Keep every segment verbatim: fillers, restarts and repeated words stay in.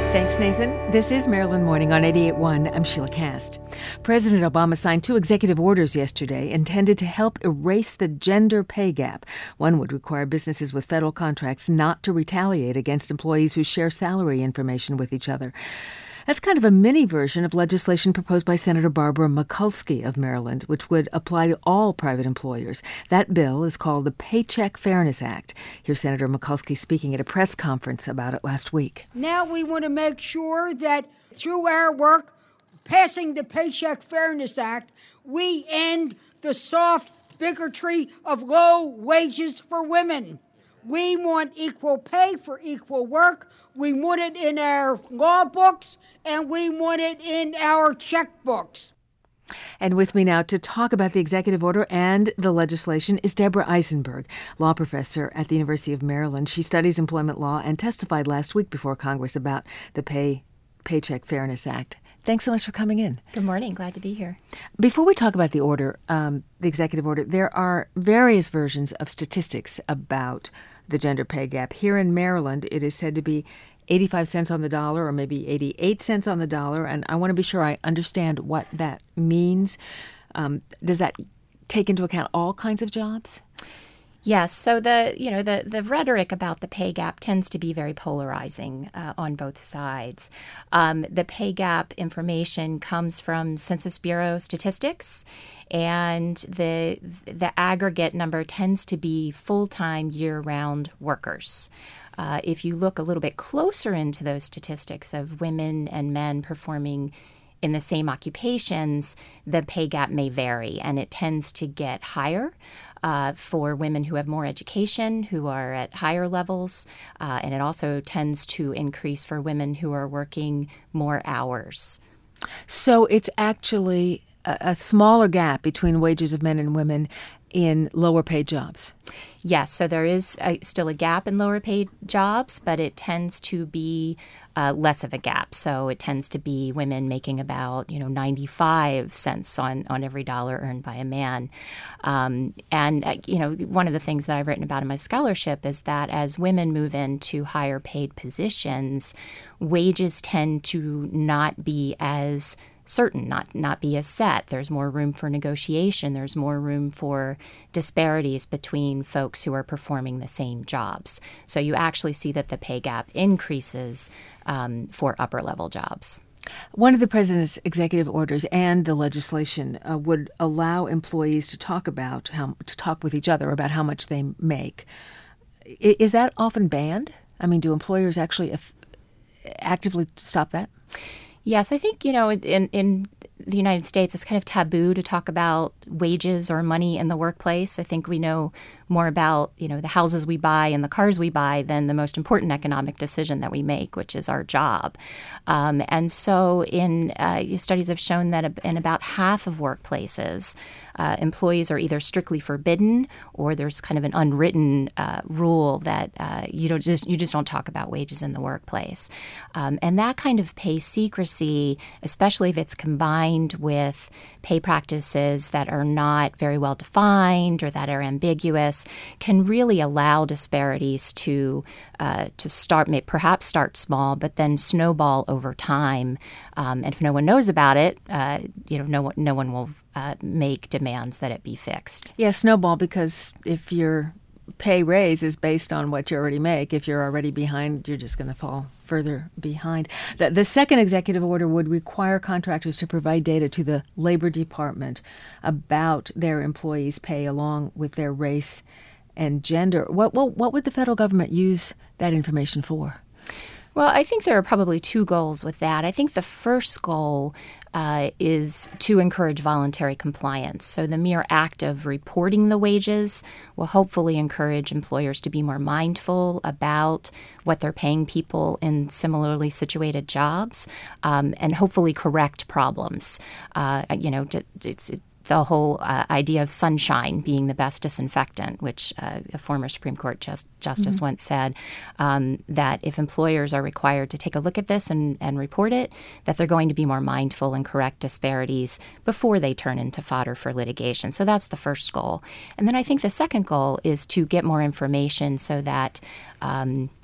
Thanks, Nathan. This is Maryland Morning on eighty-eight point one. I'm Sheila Cast. President Obama signed two executive orders yesterday intended to help erase the gender pay gap. One would require businesses with federal contracts not to retaliate against employees who share salary information with each other. That's kind of a mini version of legislation proposed by Senator Barbara Mikulski of Maryland, which would apply to all private employers. That bill is called the Paycheck Fairness Act. Here's Senator Mikulski speaking at a press conference about it last week. Now we want to make sure that through our work, passing the Paycheck Fairness Act, we end the soft bigotry of low wages for women. We want equal pay for equal work. We want it in our law books, and we want it in our checkbooks. And with me now to talk about the executive order and the legislation is Deborah Eisenberg, law professor at the University of Maryland. She studies employment law and testified last week before Congress about the Pay Paycheck Fairness Act. Thanks so much for coming in. Good morning. Glad to be here. Before we talk about the order, um, the executive order, there are various versions of statistics about the gender pay gap. Here in Maryland, it is said to be eighty-five cents on the dollar or maybe eighty-eight cents on the dollar. And I want to be sure I understand what that means. Um, does that take into account all kinds of jobs? Yes. So the you know the, the rhetoric about the pay gap tends to be very polarizing uh, on both sides. Um, the pay gap information comes from Census Bureau statistics, and the the aggregate number tends to be full-time, year-round workers. Uh, if you look a little bit closer into those statistics of women and men performing in the same occupations, the pay gap may vary, and it tends to get higher uh, for women who have more education, who are at higher levels, uh, and it also tends to increase for women who are working more hours. So it's actually a, a smaller gap between wages of men and women in lower paid jobs. Yes, so there is a, still a gap in lower paid jobs, but it tends to be uh, less of a gap. So it tends to be women making about, you know, ninety-five cents on, on every dollar earned by a man. Um, and, uh, you know, one of the things that I've written about in my scholarship is that as women move into higher paid positions, wages tend to not be as certain, not not be as set. There's more room for negotiation. There's more room for disparities between folks who are performing the same jobs. So you actually see that the pay gap increases um, for upper-level jobs. One of the president's executive orders and the legislation uh, would allow employees to talk about how to talk with each other about how much they make. I, is that often banned? I mean, do employers actually af- actively stop that? Yes, I think, you know, in, in the United States, it's kind of taboo to talk about wages or money in the workplace. I think we know more about, you know, the houses we buy and the cars we buy than the most important economic decision that we make, which is our job. Um, and so in uh, studies have shown that in about half of workplaces, uh, employees are either strictly forbidden or there's kind of an unwritten uh, rule that uh, you don't just you just don't talk about wages in the workplace. Um, and that kind of pay secrecy, especially if it's combined with pay practices that are not very well defined or that are ambiguous, can really allow disparities to uh, to start, may perhaps start small, but then snowball over time. Um, and if no one knows about it, uh, you know, no one no one will uh, make demands that it be fixed. Yeah, snowball, because if your pay raise is based on what you already make, if you're already behind, you're just going to fall further behind. The, the second executive order would require contractors to provide data to the Labor Department about their employees' pay along with their race and gender. What, what, what would the federal government use that information for? Well, I think there are probably two goals with that. I think the first goal uh, is to encourage voluntary compliance. So the mere act of reporting the wages will hopefully encourage employers to be more mindful about what they're paying people in similarly situated jobs, um, and hopefully correct problems. Uh, you know, it's, it's the whole uh, idea of sunshine being the best disinfectant, which uh, a former Supreme Court just, justice mm-hmm. once said, um, that if employers are required to take a look at this and, and report it, that they're going to be more mindful and correct disparities before they turn into fodder for litigation. So that's the first goal. And then I think the second goal is to get more information so that um,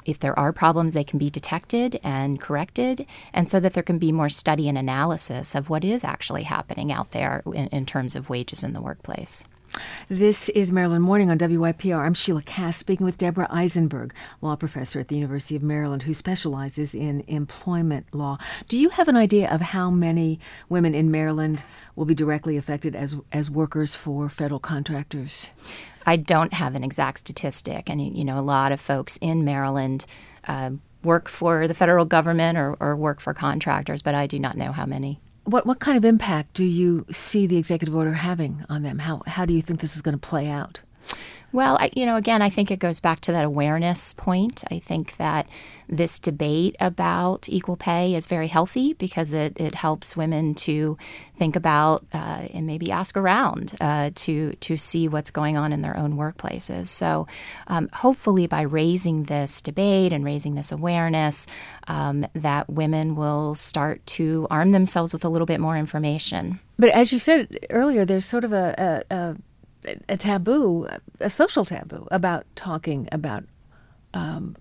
if there are problems, they can be detected and corrected, and so that there can be more study and analysis of what is actually happening out there in, in terms of wages in the workplace. This is Maryland Morning on W Y P R. I'm Sheila Cass, speaking with Deborah Eisenberg, law professor at the University of Maryland, who specializes in employment law. Do you have an idea of how many women in Maryland will be directly affected as as workers for federal contractors? I don't have an exact statistic. And, you know, a lot of folks in Maryland uh, work for the federal government or, or work for contractors, but I do not know how many. What what kind of impact do you see the executive order having on them? How how do you think this is going to play out? Well, I, you know, again, I think it goes back to that awareness point. I think that this debate about equal pay is very healthy because it, it helps women to think about uh, and maybe ask around uh, to to see what's going on in their own workplaces. So um, hopefully by raising this debate and raising this awareness, um, that women will start to arm themselves with a little bit more information. But as you said earlier, there's sort of a, a, a a taboo, a social taboo about talking about um,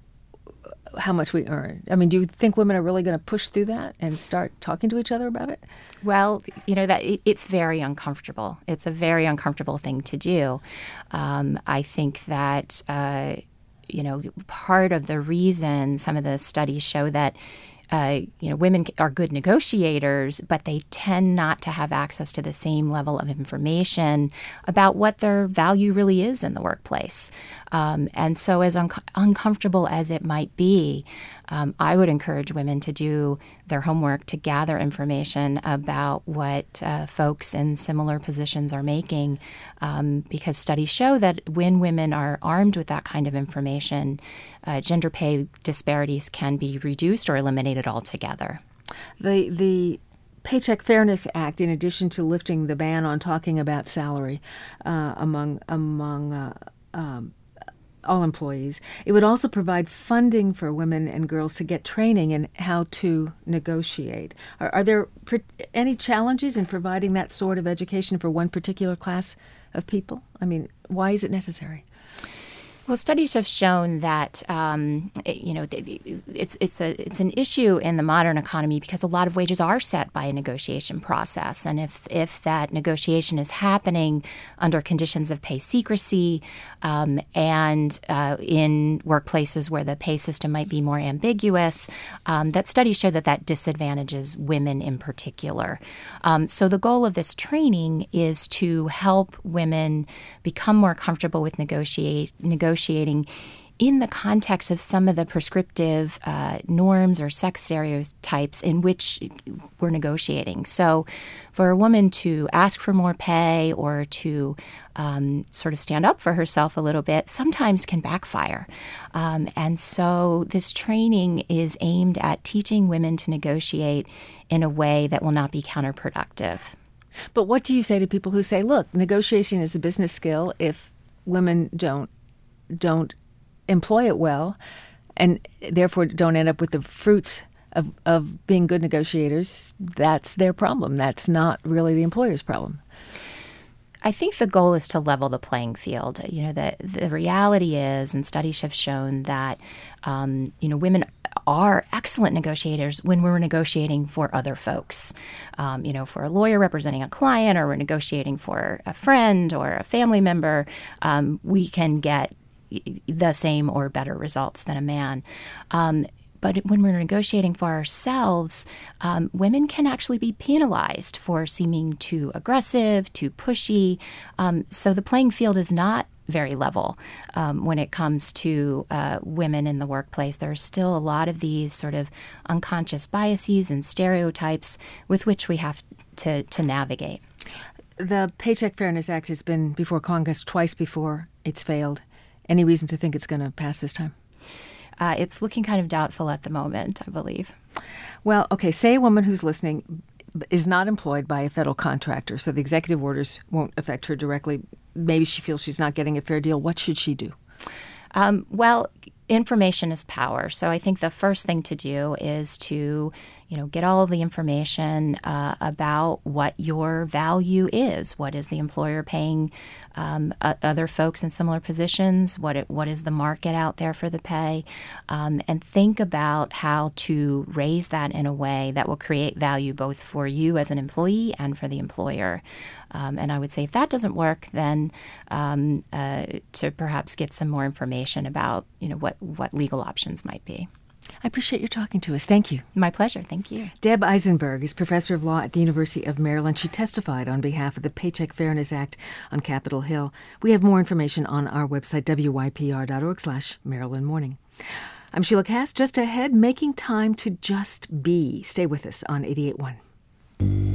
how much we earn. I mean, do you think women are really going to push through that and start talking to each other about it? Well, you know, that it's very uncomfortable. It's a very uncomfortable thing to do. Um, I think that, uh, you know, part of the reason some of the studies show that Uh, you know, women are good negotiators, but they tend not to have access to the same level of information about what their value really is in the workplace. Um, and so as un- uncomfortable as it might be, um, I would encourage women to do their homework, to gather information about what uh, folks in similar positions are making, um, because studies show that when women are armed with that kind of information, uh, gender pay disparities can be reduced or eliminated altogether. The the Paycheck Fairness Act, in addition to lifting the ban on talking about salary uh, among among uh, um, all employees, it would also provide funding for women and girls to get training in how to negotiate. Are, are there pr- any challenges in providing that sort of education for one particular class of people? I mean, why is it necessary? Well, studies have shown that um, it, you know it's it's a it's an issue in the modern economy because a lot of wages are set by a negotiation process, and if if that negotiation is happening under conditions of pay secrecy um, and uh, in workplaces where the pay system might be more ambiguous, um, that studies show that that disadvantages women in particular. Um, so the goal of this training is to help women become more comfortable with negotiate negotiating. negotiating in the context of some of the prescriptive uh, norms or sex stereotypes in which we're negotiating. So for a woman to ask for more pay or to um, sort of stand up for herself a little bit sometimes can backfire. Um, and so this training is aimed at teaching women to negotiate in a way that will not be counterproductive. But what do you say to people who say, look, negotiation is a business skill. If women don't don't employ it well and therefore don't end up with the fruits of, of being good negotiators, that's their problem. That's not really the employer's problem. I think the goal is to level the playing field. You know, the, the reality is, and studies have shown that, um, you know, women are excellent negotiators when we're negotiating for other folks. Um, you know, for a lawyer representing a client, or we're negotiating for a friend or a family member, um, we can get the same or better results than a man. Um, But when we're negotiating for ourselves, um, women can actually be penalized for seeming too aggressive, too pushy. Um, so the playing field is not very level um, when it comes to uh, women in the workplace. There are still a lot of these sort of unconscious biases and stereotypes with which we have to, to navigate. The Paycheck Fairness Act has been before Congress twice before. It's failed. Any reason to think it's going to pass this time? Uh, it's looking kind of doubtful at the moment, I believe. Well, okay, say a woman who's listening is not employed by a federal contractor, so the executive orders won't affect her directly. Maybe she feels she's not getting a fair deal. What should she do? Um, well, information is power. So I think the first thing to do is to, you know, get all of the information uh, about what your value is. What is the employer paying um, uh, other folks in similar positions? What it, what is the market out there for the pay? Um, and think about how to raise that in a way that will create value both for you as an employee and for the employer. Um, and I would say if that doesn't work, then um, uh, to perhaps get some more information about, you know, what, what legal options might be. I appreciate your talking to us. Thank you. My pleasure. Thank you. Deb Eisenberg is professor of law at the University of Maryland. She testified on behalf of the Paycheck Fairness Act on Capitol Hill. We have more information on our website, W Y P R dot org slash Maryland Morning. I'm Sheila Cass. Just ahead, making time to just be. Stay with us on eighty-eight point one.